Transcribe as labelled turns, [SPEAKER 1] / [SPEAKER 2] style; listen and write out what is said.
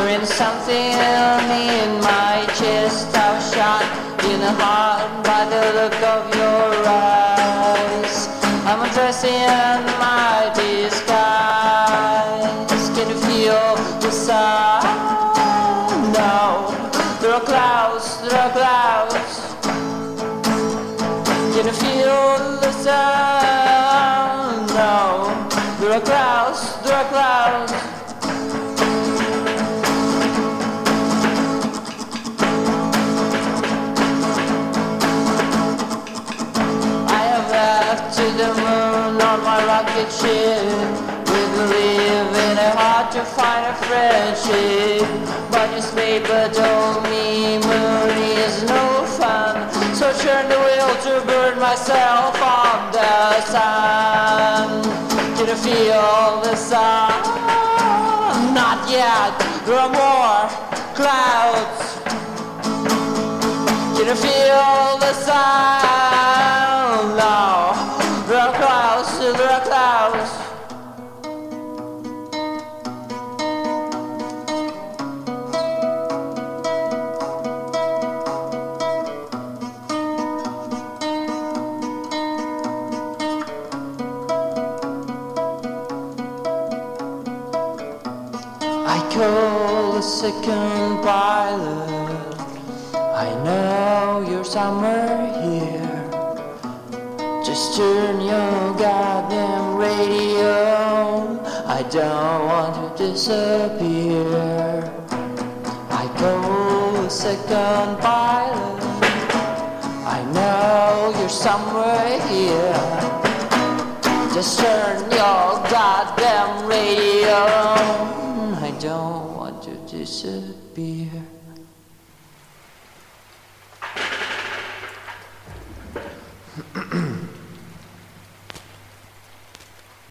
[SPEAKER 1] Stirring something in my chest. I was shot in the heart by the look of your eyes. I'm undressing my disguise. Can you feel the sun? No. There are clouds, there are clouds. Can you feel the sun? No. There are clouds, there are clouds. To the moon on my rocket ship. We believe in it hard to find a friendship. But this paper told me moon is no fun. So turn the wheel to burn myself on the sun. Can you feel the sun? Not yet, there are more clouds. Can you feel the sun? No. There are clouds, there are clouds. I call the second pilot. I know you're somewhere here. Just turn your goddamn radio. I don't want to disappear. I call the second pilot. I know you're somewhere here. Just turn your goddamn radio. I don't want to disappear.